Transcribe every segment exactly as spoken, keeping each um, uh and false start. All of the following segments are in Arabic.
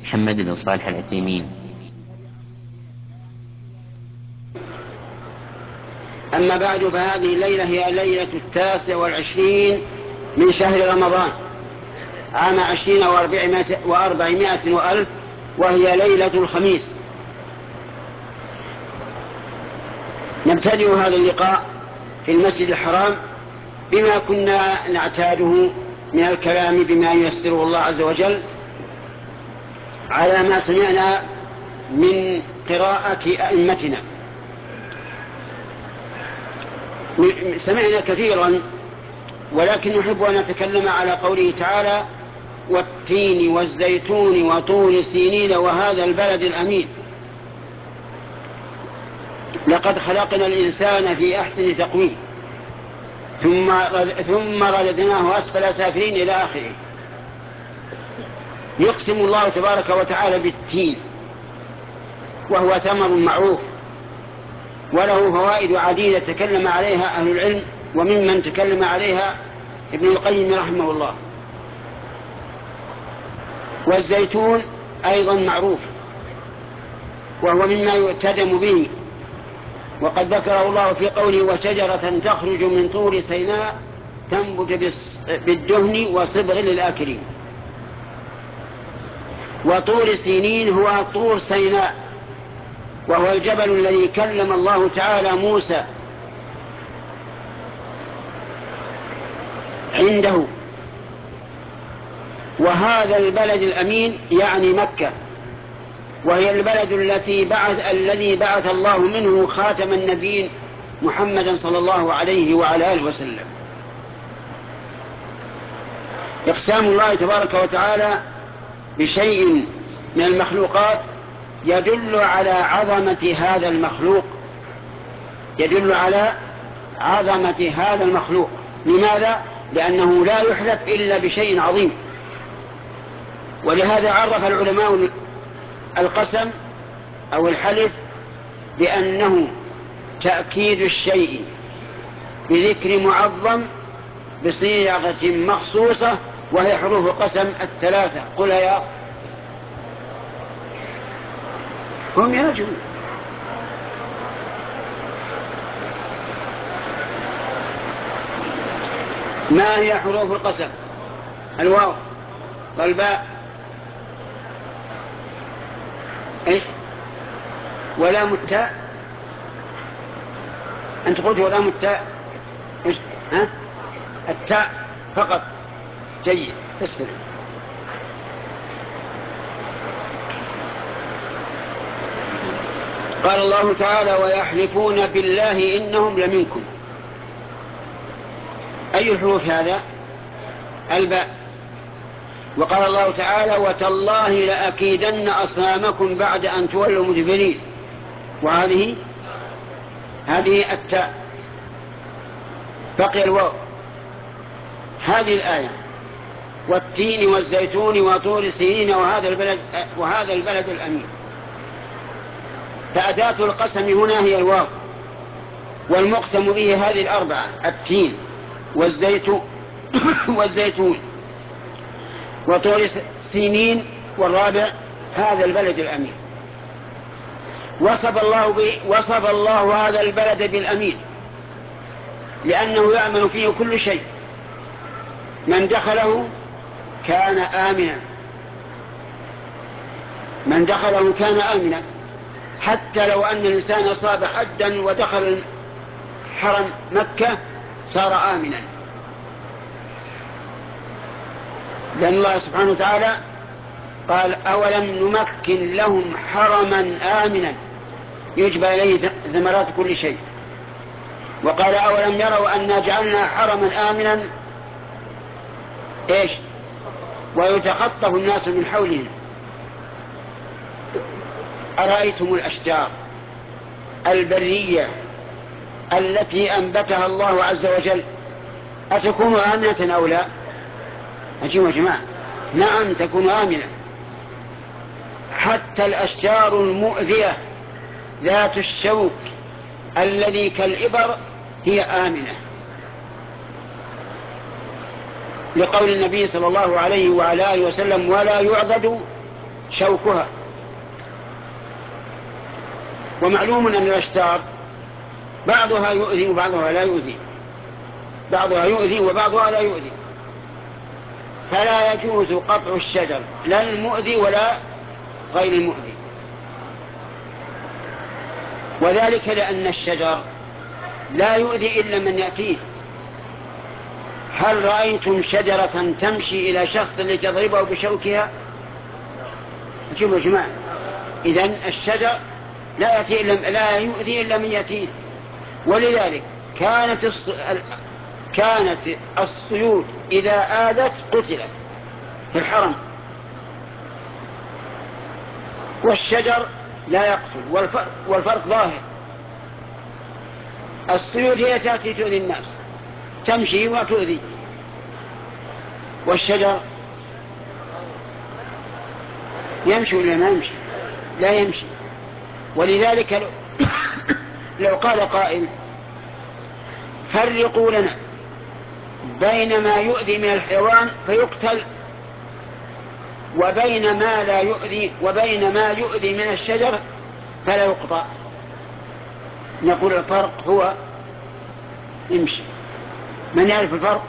محمد بن صالح العثيمين. أما بعد، فهذه الليلة هي ليلة التاسع والعشرين من شهر رمضان عام عشرين وأربعمائة وألف، وهي ليلة الخميس. نبتدئ هذا اللقاء في المسجد الحرام بما كنا نعتاده من الكلام بما ييسره الله عز وجل على ما سمعنا من قراءة أئمتنا. سمعنا كثيرا، ولكن نحب أن نتكلم على قوله تعالى: والتين والزيتون وطور سينين وهذا البلد الأمين. لقد خلقنا الإنسان في أحسن تقويم ثم ثم رددناه أسفل سافلين إلى آخره. يقسم الله تبارك وتعالى بالتين، وهو ثمر معروف وله فوائد عديدة تكلم عليها أهل العلم، وممن تكلم عليها ابن القيم رحمه الله. والزيتون أيضا معروف وهو مما يؤتدم به، وقد ذكره الله في قوله: وشجرة تخرج من طور سيناء تنبت بالدهن وصبغ للآكلين. وطور سينين هو طور سيناء، وهو الجبل الذي كلم الله تعالى موسى عنده. وهذا البلد الأمين يعني مكة، وهي البلد التي بعث الذي بعث الله منه خاتم النبيين محمدا صلى الله عليه وعلى آله وسلم. إقسام الله تبارك وتعالى بشيء من المخلوقات يدل على عظمة هذا المخلوق يدل على عظمة هذا المخلوق. لماذا؟ لأنه لا يحلف إلا بشيء عظيم. ولهذا عرف العلماء القسم أو الحلف بأنه تأكيد الشيء بذكر معظم بصيغة مخصوصة، وهي حروف القسم الثلاثة. قل يا هم يرجون. ما هي حروف القسم؟ الواو والباء ايش ولام التاء. انت قلت ولام التاء ايش؟ ها؟ التاء فقط. جيد، تسلم. قال الله تعالى: ويحلفون بالله إنهم لمنكم. أي الحروف هذا؟ الباء. وقال الله تعالى: وتالله لأكيدن أصنامكم بعد أن تولوا مدبرين. وهذه هذه التاء، بقي الواو. هذه الآية: والتين والزيتون وطور سينين وهذا البلد وهذا البلد الأمين. فأداة القسم هنا هي الواو، والمقسم به هذه الأربعة: التين والزيتون والزيتون وطور سينين، والرابع هذا البلد الأمين. وصف الله به وصف الله هذا البلد بالأمين لأنه يأمن فيه كل شيء. من دخله كان آمنا من دخله كان آمنا حتى لو أن الإنسان أصاب حدا ودخل حرم مكة صار آمنا، لأن الله سبحانه وتعالى قال: أولم نمكن لهم حرما آمنا يجبى إليه ثمرات كل شيء. وقال: أولم يروا أنا جعلنا حرما آمنا إيش ويتخطف الناس من حولهم. أرأيتم الأشجار البرية التي أنبتها الله عز وجل أتكون آمنة أو لا؟ أجيبوا يا جماعة. نعم، تكون آمنة. حتى الأشجار المؤذية ذات الشوك الذي كالإبر هي آمنة، لقول النبي صلى الله عليه وعلى آله وسلم: ولا يعضد شوكها. ومعلوم أن الأشجار بعضها يؤذي وبعضها لا يؤذي، بعضها يؤذي وبعضها لا يؤذي، فلا يجوز قطع الشجر لا المؤذي ولا غير المؤذي. وذلك لأن الشجر لا يؤذي إلا من يأتيه. هل رأيتم شجرة تمشي إلى شخص لتضربه بشوكها؟ جيبوا يا جماعة. إذن الشجر لا يأتي إلا لا يؤذي إلا من يأتيه. ولذلك كانت الص... كانت الصيود إذا آذت قتلت في الحرم، والشجر لا يقتل، والفرق, والفرق ظاهر. الصيود هي تأتي تؤذي الناس، تمشي وتؤذي، والشجر يمشي ولا ما يمشي؟ لا يمشي. ولذلك لو, لو قال قائل فرقوا لنا بين ما يؤذي من الحيوان فيقتل وبين ما لا يؤذي وبين ما يؤذي من الشجر فلا يقطع، نقول الفرق هو يمشي. من يعرف الفرق؟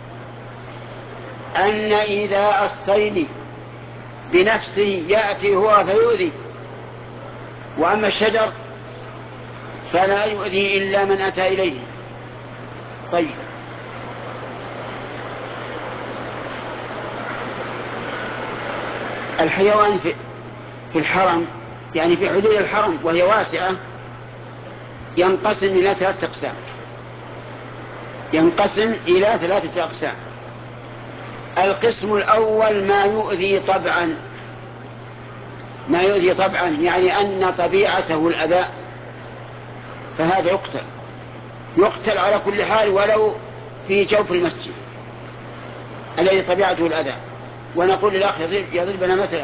أن إذا الصيد بنفسه يأتي هو فيؤذي، وأما الشجر فلا يؤذي إلا من أتى إليه. طيب، الحيوان في, في الحرم، يعني في حدود الحرم وهي واسعة، ينقسم إلى ثلاثة أقسام. ينقسم إلى ثلاثة أقسام. القسم الأول ما يؤذي طبعا، ما يؤذي طبعا يعني أن طبيعته الأذى، فهذا يقتل، يقتل على كل حال ولو في جوف المسجد الذي طبيعته الأذى. ونقول للأخ يضربنا مثلا،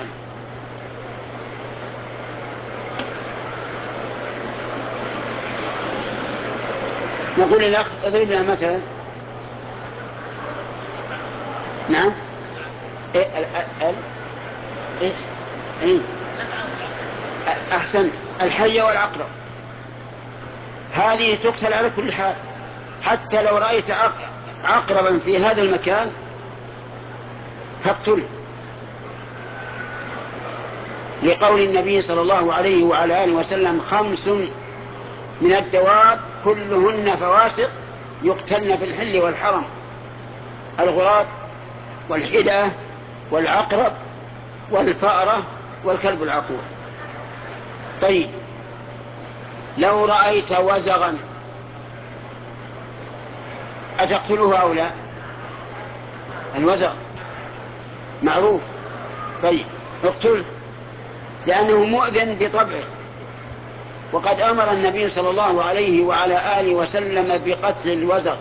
نقول للأخ يضربنا مثلا، نعم، إيه ال إيه إيه أحسن، الحية والعقرب هذه تقتل على كل حال. حتى لو رأيت عقربا في هذا المكان فاقتله، لقول النبي صلى الله عليه وعلى آله وسلم خمس من الدواب كلهن فواسق يقتلن في الحل والحرم: الغراب والحدة والعقرب والفأرة والكلب العقور. طيب، لو رأيت وزغا أتقتله أو لا؟ الوزغ معروف، طيب اقتله لأنه مؤذن بطبعه. وقد أمر النبي صلى الله عليه وعلى آله وسلم بقتل الوزغ،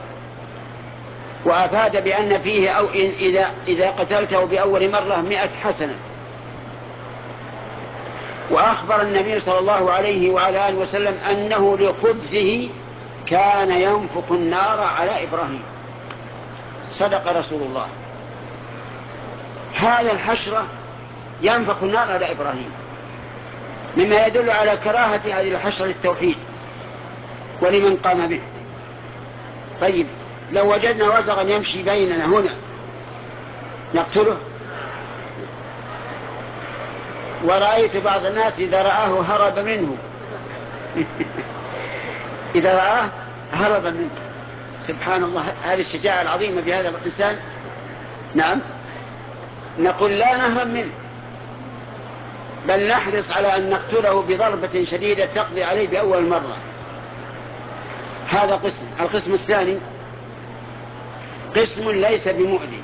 وأفاد بأن فيه أو إذا, إذا قتلته بأول مرة مئة حسنة. وأخبر النبي صلى الله عليه وعلى آله وسلم أنه لخبثه كان ينفق النار على إبراهيم. صدق رسول الله. هذا الحشرة ينفق النار على إبراهيم، مما يدل على كراهة هذه الحشرة للتوحيد ولمن قام به. طيب، لو وجدنا وزغا يمشي بيننا هنا نقتله؟ ورأيت بعض الناس إذا رآه هرب منه إذا رآه هرب منه. سبحان الله، هذه الشجاعة العظيمة بهذا الإنسان. نعم، نقول لا نهرب منه، بل نحرص على أن نقتله بضربة شديدة تقضي عليه بأول مرة. هذا قسم. القسم الثاني قسم ليس بمؤذي،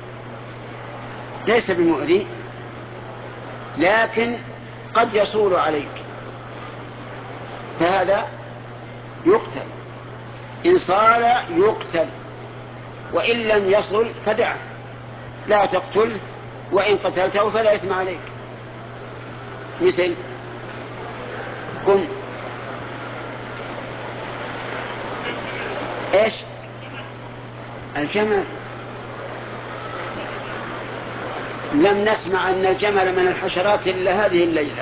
ليس بمؤذي لكن قد يصول عليك، فهذا يقتل. إن صال يقتل، وإن لم يصل فدعه، لا تقتل، وإن قتلته فلا إثم عليك. مثل قم إيش الجمل، لم نسمع أن الجمل من الحشرات إلا هذه الليلة.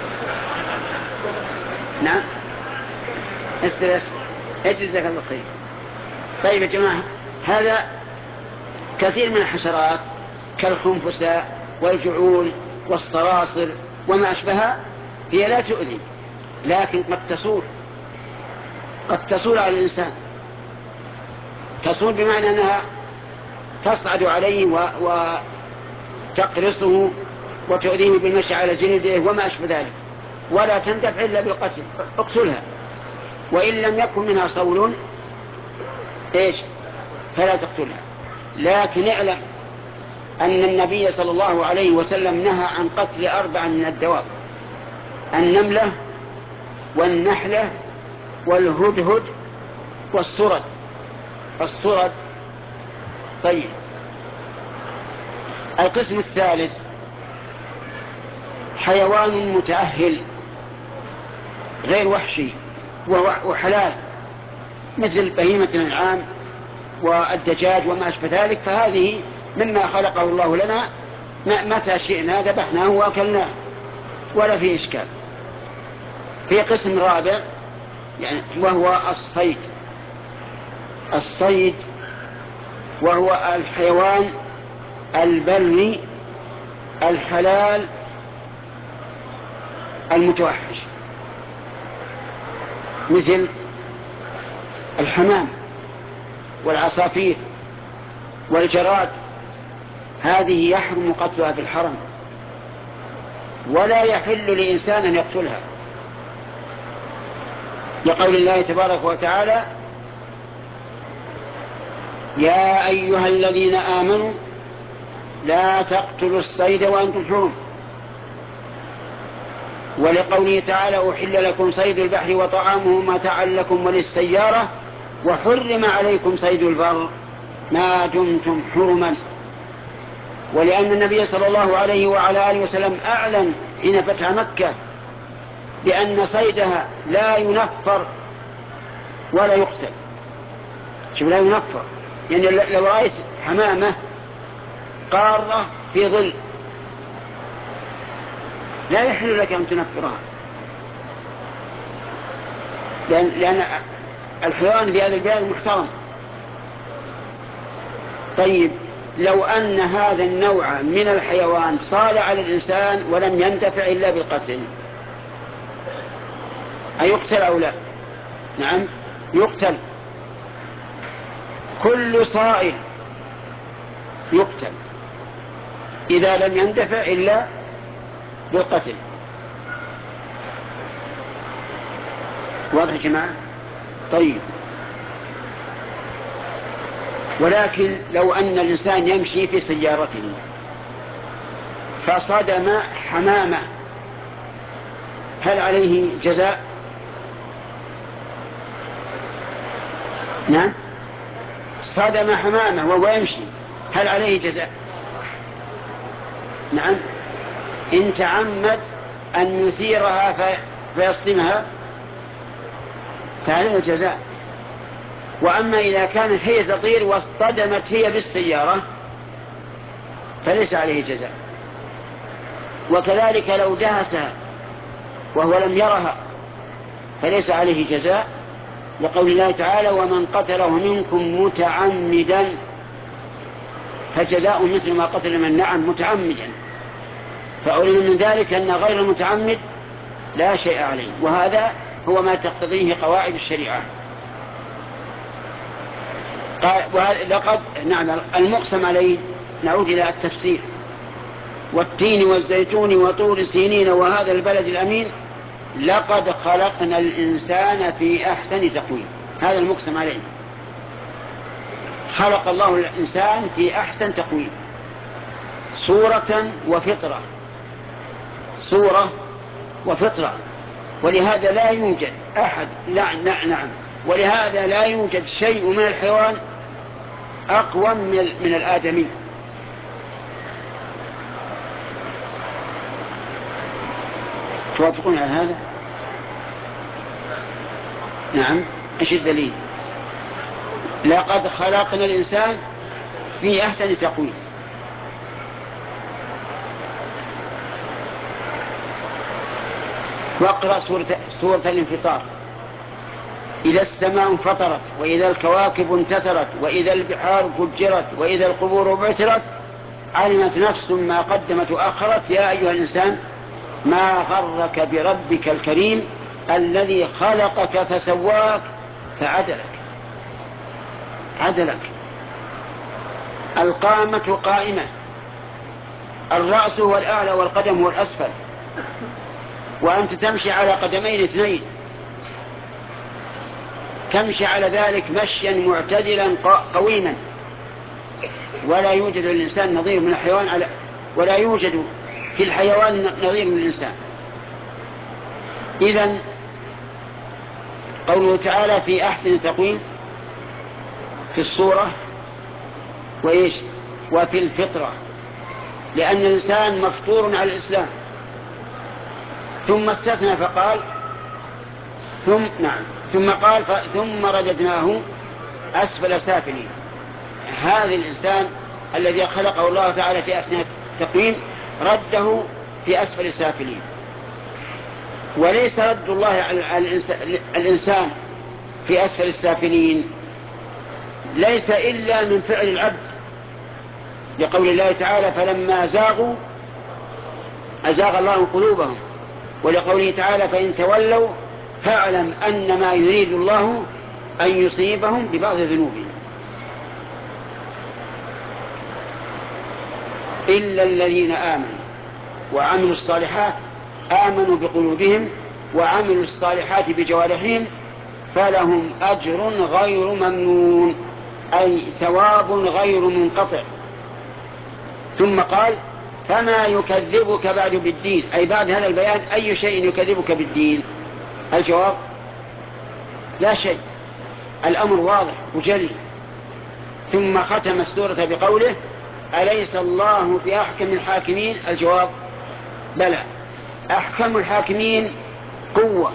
نعم استرس اجزاك الله خير. طيب يا جماعة، هذا كثير من الحشرات كالخنفساء والجعول والصراصر وما أشبهها هي لا تؤذي، لكن قد تصول قد تصول على الإنسان. تصول بمعنى أنها تصعد عليه وتقرصه وتؤذيه بالمشي على جلده وما أشبه ذلك، ولا تندفع إلا بالقتل. اقتلها، وإن لم يكن منها صول إيش فلا تقتلها. لكن اعلم أن النبي صلى الله عليه وسلم نهى عن قتل أربع من الدواب: النملة والنحلة والهدهد والسرد. السرد. طيب، القسم الثالث حيوان متأهل غير وحشي وحلال، مثل بهيمة الأنعام والدجاج وما أشبه ذلك، فهذه مما خلقه الله لنا، متى شئنا ذبحناه وأكلناه ولا في إشكال. في قسم رابع يعني وهو الصيد. الصيد وهو الحيوان البري الحلال المتوحش، مثل الحمام والعصافير والجراد، هذه يحرم قتلها في الحرم، ولا يحل لإنسان أن يقتلها، لقول الله تبارك وتعالى: يا أيها الذين آمنوا لا تقتلوا الصيد وأنتم حرم، ولقوله تعالى: أحل لكم صيد البحر وطعامه متاعا لكم وللسيارة وحرم عليكم صيد البر ما دمتم حرما. ولأن النبي صلى الله عليه وعلى آله وسلم أعلن حين فتح مكة بأن صيدها لا ينفر ولا يقتل. شوف، لا ينفر، يعني لو رأيت حمامة قارة في ظل لا يحل لك أن تنفرها، لأن, لأن الحيوان في هذا البلاد محترم. طيب، لو أن هذا النوع من الحيوان صال على الإنسان ولم ينتفع إلا بالقتل، أيقتل أو لا؟ نعم يقتل. كل صائل يقتل إذا لم ينتفع إلا بالقتل. واضح يا جماعة؟ طيب، ولكن لو أن الإنسان يمشي في سيارته فصدم حمامة، هل عليه جزاء؟ نعم، صدم حمامة وهو يمشي، هل عليه جزاء؟ نعم، إن تعمد أن يثيرها فيصدمها فعليه الجزاء. وأما إذا كانت هي تطير واصطدمت هي بالسيارة فليس عليه جزاء. وكذلك لو دهسها وهو لم يرها فليس عليه جزاء، لقول الله تعالى: ومن قتله منكم متعمدا فجزاء مثل ما قتل من نعم متعمدا. فأولي من ذلك أن غير المتعمد لا شيء عليه، وهذا هو ما تقتضيه قواعد الشريعة. لقد نعم المقسم عليه، نعود إلى التفسير: والتين والزيتون وطور سينين وهذا البلد الأمين لقد خلقنا الإنسان في أحسن تقويم. هذا المقسم عليه، خلق الله الإنسان في أحسن تقويم، صورة وفطرة، صورة وفطرة. ولهذا لا يوجد أحد نعم نعم ولهذا لا يوجد شيء من الحيوان أقوى من, من الآدمي. توافقون على هذا؟ نعم. ايش الدليل؟ لقد خلقنا الإنسان في أحسن تقويم. واقرأ سورة, سورة الانفطار. إذا السماء انفطرت وإذا الكواكب انتثرت وإذا البحار فجرت وإذا القبور بعثرت علمت نفس ما قدمت وأخرت يا أيها الإنسان ما غرك بربك الكريم الذي خلقك فسواك فعدلك عدلك. القامة قائمة، الرأس هو الأعلى والقدم هو الأسفل، وأنت تمشي على قدمين اثنين، تمشي على ذلك مشيا معتدلا قويما، ولا يوجد للإنسان نظير من الحيوان على ولا يوجد في الحيوان نظير من الإنسان. إذن قوله تعالى في أحسن تقويم في الصورة وإيش وفي الفطرة، لأن الإنسان مفطور على الإسلام. ثم استثنى فقال ثم نعم ثم قال ثم رددناه أسفل سافلين. هذا الإنسان الذي خلقه الله تعالى في أحسن تقويم رده في أسفل سافلين. وليس رد الله على الإنسان في أسفل السافلين ليس إلا من فعل العبد، لقول الله تعالى فلما زاغوا أزاغ الله قلوبهم، ولقوله تعالى فإن تولوا فاعلم أن ما يريد الله أن يصيبهم ببعض ذنوبهم إلا الذين آمنوا وعملوا الصالحات آمنوا بقلوبهم وعملوا الصالحات بجوارحهم فلهم أجر غير ممنون، أي ثواب غير منقطع. ثم قال فما يكذبك بعد بالدين، أي بعد هذا البيان أي شيء يكذبك بالدين؟ الجواب لا شيء، الأمر واضح وجلي. ثم ختم السورة بقوله أليس الله بأحكم الحاكمين؟ الجواب بلى، أحكم الحاكمين قوة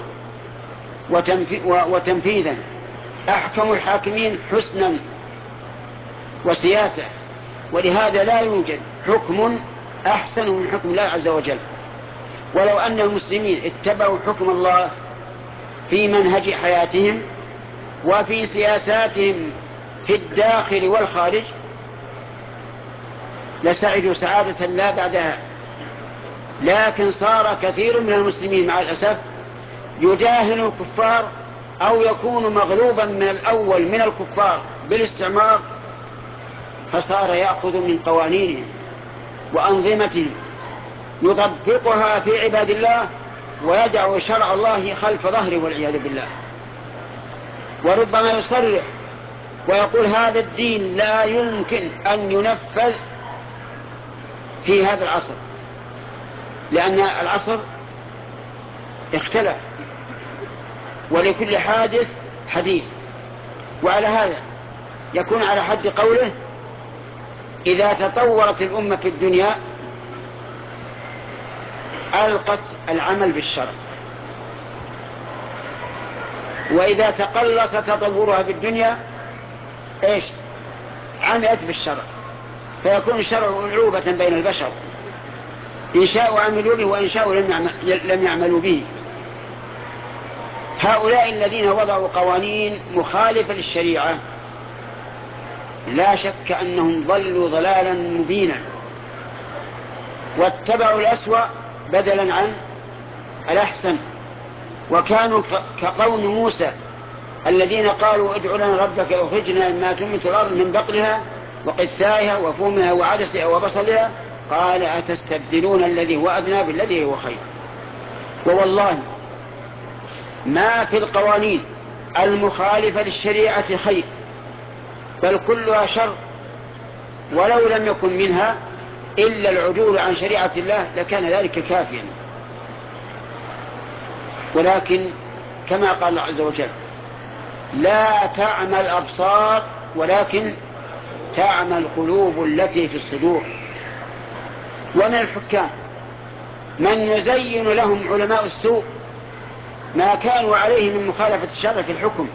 وتنفيذا، أحكم الحاكمين حسنا وسياسة، ولهذا لا يوجد حكم أحسن من حكم الله عز وجل. ولو أن المسلمين اتبعوا حكم الله في منهج حياتهم وفي سياساتهم في الداخل والخارج لسعدوا سعادة لا بعدها. لكن صار كثير من المسلمين مع الأسف يجاهل الكفار أو يكون مغلوبا من الأول من الكفار بالاستعمار، فصار يأخذ من قوانينهم وأنظمتهم يطبقها في عباد الله ويدع شرع الله خلف ظهره والعياذ بالله. وربما يصرح ويقول هذا الدين لا يمكن أن ينفذ في هذا العصر، لأن العصر اختلف ولكل حادث حديث. وعلى هذا يكون على حد قوله إذا تطورت الأمة في الدنيا ألقت العمل بالشرع، وإذا تقلص تطورها بالدنيا إيش عملت بالشرع، فيكون الشرع ألعوبة بين البشر، إن شاءوا عملوا به وإن شاءوا لم يعملوا به. هؤلاء الذين وضعوا قوانين مخالفة للشريعة لا شك أنهم ضلوا ضلالا مبينا واتبعوا الأسوأ بدلا عن الأحسن، وكانوا كقوم موسى الذين قالوا ادع لنا ربك يخرجنا مما تنبت الأرض من بقلها وقثائها وفومها وعدسها وبصلها قال أتستبدلون الذي هو أدنى بالذي هو خير. ووالله ما في القوانين المخالفة للشريعة خير، بل كلها شر، ولو لم يكن منها إلا العدول عن شريعة الله لكان ذلك كافيا. ولكن كما قال الله عز وجل لا تعمى الأبصار ولكن تعمى القلوب التي في الصدور. ومن الحكام من يزين لهم علماء السوء ما كانوا عليه من مخالفة الشرع في الحكم،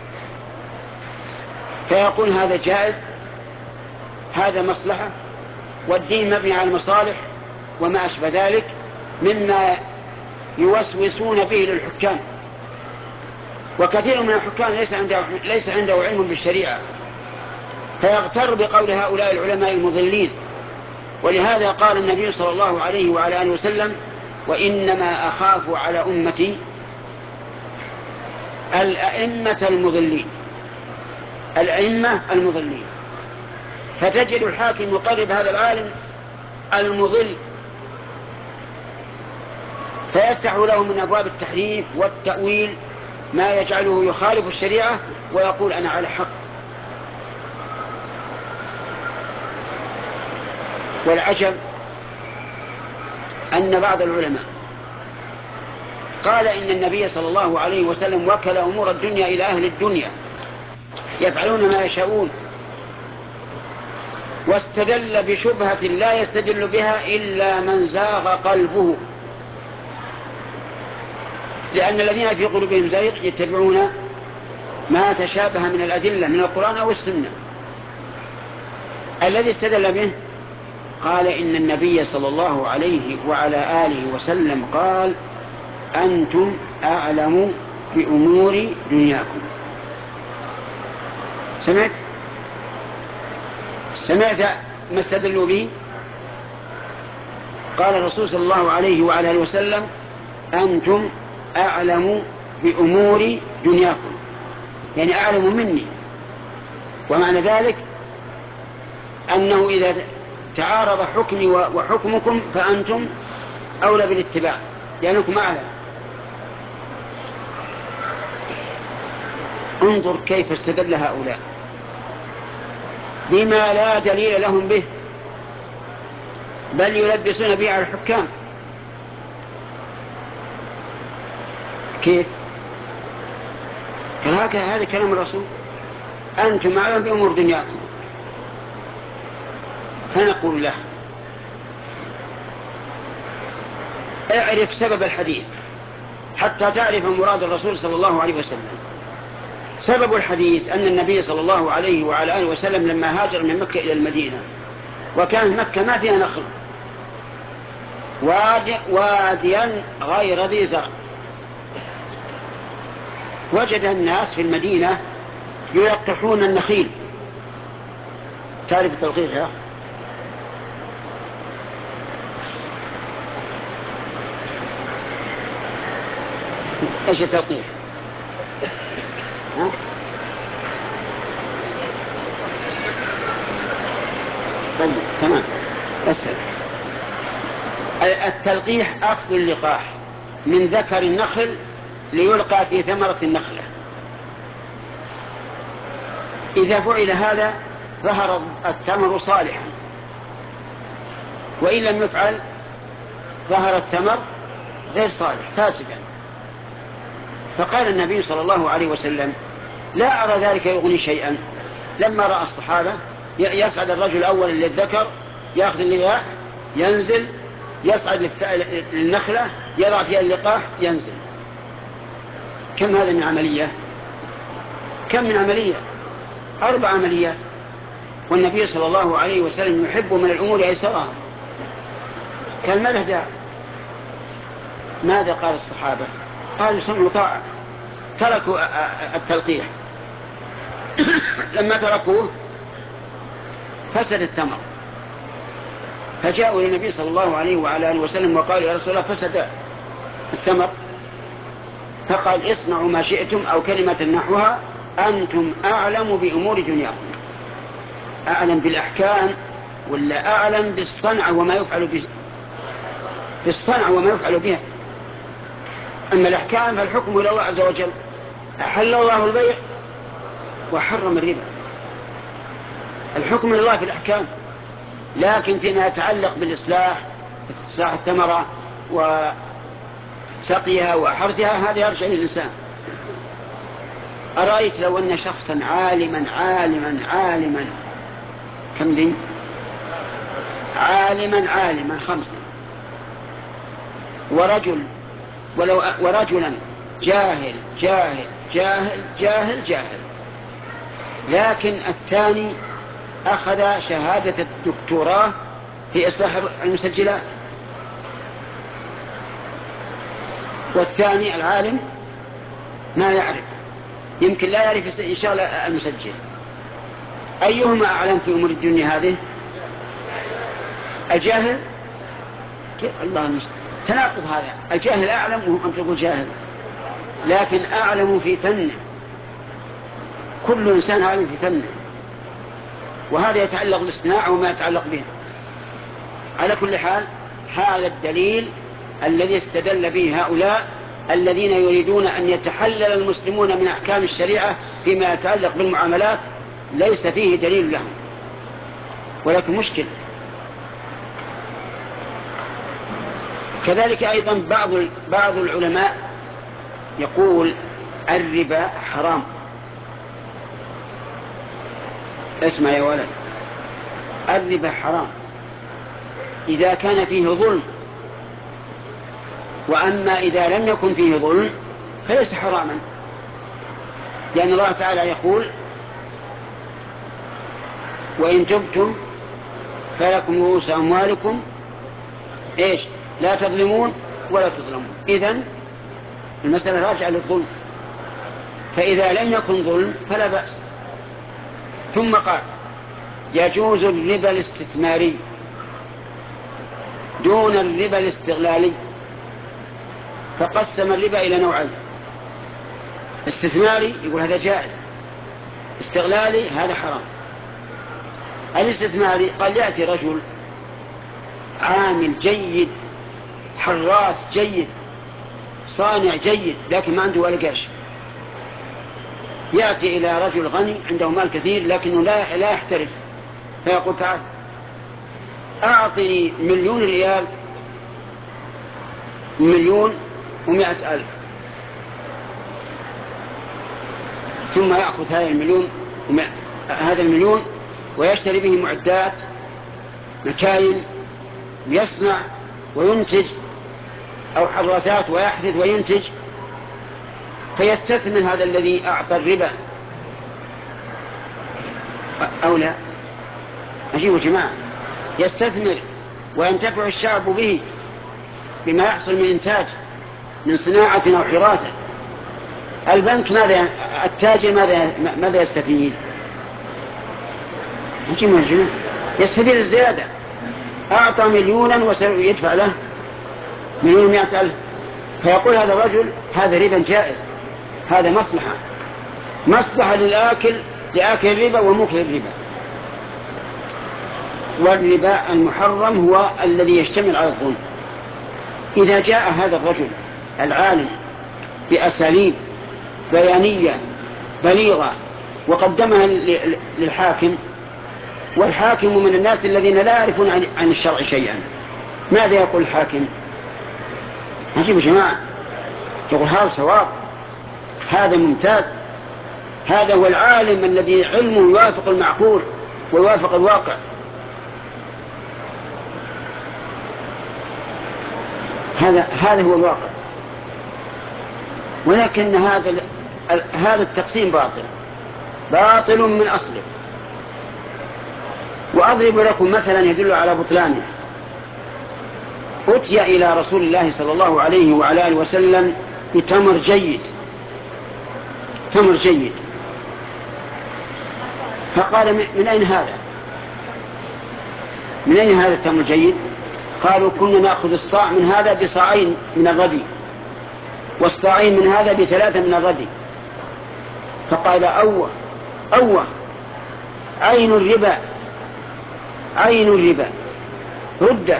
فيقول هذا جائز، هذا مصلحة، والدين مبني على المصالح وما أشبه ذلك مما يوسوسون به للحكام، وكثير من الحكام ليس عنده, ليس عنده علم بالشريعة، فيغتر بقول هؤلاء العلماء المضلين. ولهذا قال النبي صلى الله عليه وعلى آله وسلم: وإنما أخاف على أمتي الأئمة المضلين، الأئمة المضلين. فتجد الحاكم يقرب هذا العالم المضل فيفتح له من أبواب التحريف والتأويل ما يجعله يخالف الشريعة ويقول أنا على حق. والعجب أن بعض العلماء قال إن النبي صلى الله عليه وسلم وكل أمور الدنيا إلى أهل الدنيا يفعلون ما يشاءون، واستدل بشبهة لا يستدل بها إلا من زاغ قلبه، لأن الذين في قلوبهم زيغ يتبعون ما تشابه من الأدلة من القرآن أو السنة. الذي استدل به قال إن النبي صلى الله عليه وعلى آله وسلم قال: أنتم أعلم بأمور دنياكم. سمعت؟ سمعت ما استدلوا به؟ قال الرسول صلى الله عليه وعلى آله وسلم: أنتم أعلم بأمور دنياكم، يعني أعلم مني. ومعنى ذلك أنه إذا تعارض حكمي وحكمكم فأنتم أولى بالاتباع لأنكم أعلم. انظر كيف استدل هؤلاء بما لا دليل لهم به، بل يلبسون به على الحكام. كيف؟ قال هكذا، هذا كلام الرسول: أنتم أعلم بأمور دنياكم. فنقول له: اعرف سبب الحديث حتى تعرف مراد الرسول صلى الله عليه وسلم. سبب الحديث أن النبي صلى الله عليه وعلى آله وسلم لما هاجر من مكة إلى المدينة، وكان مكة ما فيها نخل، وادي واديا غير ذي زرع، وجد الناس في المدينة يلقحون النخيل. تعرف التلقيح يا أخي؟ ايش التلقيح؟ ها؟ طيب تمام. بس التلقيح أخذ اللقاح من ذكر النخل ليلقى في ثمرة النخلة. إذا فعل هذا ظهر الثمر صالحا، وإن لم يفعل ظهر الثمر غير صالح فاسدا. فقال النبي صلى الله عليه وسلم: لا أرى ذلك يغني شيئا. لما رأى الصحابة يصعد الرجل الأول للذكر يأخذ اللقاح ينزل، يصعد للنخلة يضع فيها اللقاح ينزل. كم هذا من عملية؟ كم من عملية؟ أربع عمليات. والنبي صلى الله عليه وسلم يحب من الأمور أيسرها كالملح داء. ماذا قال الصحابة؟ قالوا سمعوا طاعة، تركوا التلقيح. لما تركوه فسد الثمر، فجاءوا إلى النبي صلى الله عليه وعلى آله وسلم وقالوا: يا رسول الله فسد الثمر. فقال: اصنعوا ما شئتم، أو كلمة نحوها: أنتم أعلم بأمور دنياكم. أعلم بالأحكام ولا أعلم بالصنع وما يفعل به؟ بالصنع وما يفعل بها. أما الأحكام فالحكم إلى الله عز وجل. أحل الله البيع وحرم الربا، الحكم إلى الله في الأحكام. لكن فيما يتعلق بالإصلاح، إصلاح الثمرة وسقيها وحرثها، هذا يرجع للإنسان. أرأيت لو أن شخصا عالما عالما عالما كم دين؟ عالما عالما خمسة، ورجل ولو ورجلا جاهل جاهل جاهل جاهل جاهل، لكن الثاني أخذ شهادة الدكتوراه في إصلاح المسجلات. والثاني العالم ما يعرف، يمكن لا يعرف يشغل المسجل. أيهما أعلم في أمور الدنيا هذه؟ الجاهل. الله المستعان، تناقض هذا، الجاهل أعلم وأنت تقول جاهل، لكن أعلم في فنه، كل إنسان عالم في فنه، وهذا يتعلق بالصناعة وما يتعلق به. على كل حال هذا الدليل الذي استدل به هؤلاء الذين يريدون أن يتحلل المسلمون من أحكام الشريعة فيما يتعلق بالمعاملات ليس فيه دليل لهم، ولكن مشكل. كذلك أيضا بعض بعض العلماء يقول الربا حرام. اسمع يا ولد، الربا حرام إذا كان فيه ظلم، وأما إذا لم يكن فيه ظلم فليس حراما، لأن الله تعالى يقول وإن تبتم فلكم رؤوس أموالكم إيش لا تظلمون ولا تظلمون. إذن المسألة راجعة للظلم، فإذا لم يكن ظلم فلا بأس. ثم قال يجوز الربا الاستثماري دون الربا الاستغلالي، فقسم الربا إلى نوعين: استثماري يقول هذا جائز، استغلالي هذا حرام. الاستثماري قال يأتي رجل عامل جيد، حراس جيد، صانع جيد، لكن ما عنده ولا قرش، يأتي إلى رجل غني عنده مال كثير لكنه لا, لا يحترف، فيقول تعال أعطني مليون ريال، مليون ومائة ألف، ثم يأخذ هذا المليون هذا المليون ويشتري به معدات مكاين، ويصنع وينتج، أو حراثات ويحرث وينتج، فيستثمر هذا الذي أعطى الربا أو لا؟ أجيبوا جماعة، يستثمر وينتفع الشعب به بما يحصل من إنتاج من صناعة أو حراثة. البنك ماذا، التاجر ماذا ماذا يستفيد؟ أجيبوا جماعة، يستفيد الزيادة، أعطى مليونا وسيدفع له مليون ومائة ألف، فيقول هذا الرجل هذا ربا جائز، هذا مصلحة، مصلحة للآكل لآكل الربا وموكل الربا. والربا المحرم هو الذي يشتمل على الظلم. إذا جاء هذا الرجل العالم بأساليب بيانية بليغة وقدمها للحاكم، والحاكم من الناس الذين لا يعرفون عن الشرع شيئا، ماذا يقول الحاكم؟ عجيب يا جماعة، يقول هذا صواب، هذا ممتاز، هذا هو العالم الذي علمه يوافق المعقول ويوافق الواقع. هذا هذا هو الواقع. ولكن هذا هذا التقسيم باطل باطل من أصله. وأضرب لكم مثلا يدل على بطلانه. أتي إلى رسول الله صلى الله عليه وعلى آله وسلم بتمر جيد، تمر جيد، فقال من أين هذا؟ من أين هذا التمر الجيد؟ قالوا كنا نأخذ الصاع من هذا بصاعين من الردي، والصاعين من هذا بثلاثة من الردي. فقال أوه أوه عين الربا، عين الربا، رده.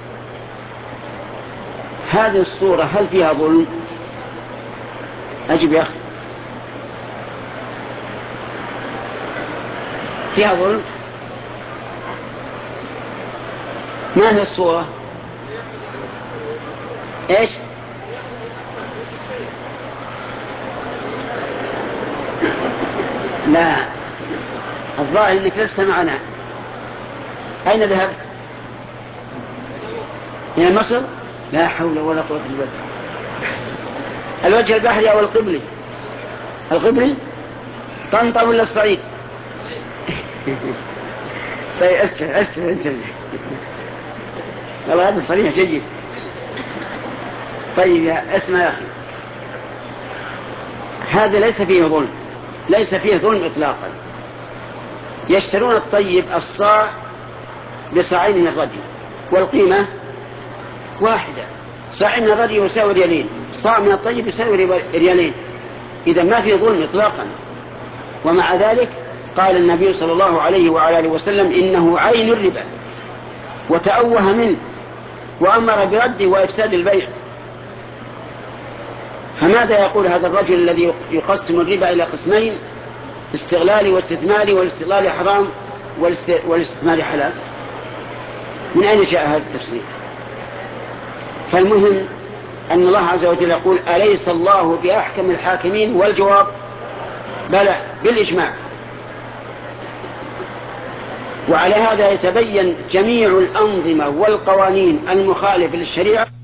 هذه الصورة هل فيها ظلم؟ أجب يا أخي، فيها ظلم؟ ما هي الصورة؟ إيش؟ لا، الظاهر أنك لست معنا. أين ذهبت؟ إلى مصر؟ لا حول ولا قوة إلا بالله. الوجه البحري أو القبلي؟ القبلي؟ طنطا ولا الصعيد؟ طيب أسهل أسهل أنت. والله هذا صريح جيد. طيب يا اسمع يا أخي، هذا ليس فيه ظلم، ليس فيه ظلم إطلاقا. يشترون الطيب الصاع بصاعين من الردي والقيمة واحدة. صاع من الردي يساوي ريالين، صاع من الطيب يساوي ريالين، إذا ما فيه ظلم إطلاقا. ومع ذلك قال النبي صلى الله عليه وعلى آله وسلم إنه عين الربا، وتأوه منه وأمر برده وإفساد البيع. فماذا يقول هذا الرجل الذي يقسم الربا إلى قسمين، استغلالي واستثماري، والاستغلال حرام والاستثمار حلال؟ من أين جاء هذا التفسير؟ فالمهم أن الله عز وجل يقول أليس الله بأحكم الحاكمين؟ والجواب بلى بالإجماع. وعلى هذا يتبين جميع الأنظمة والقوانين المخالفة للشريعة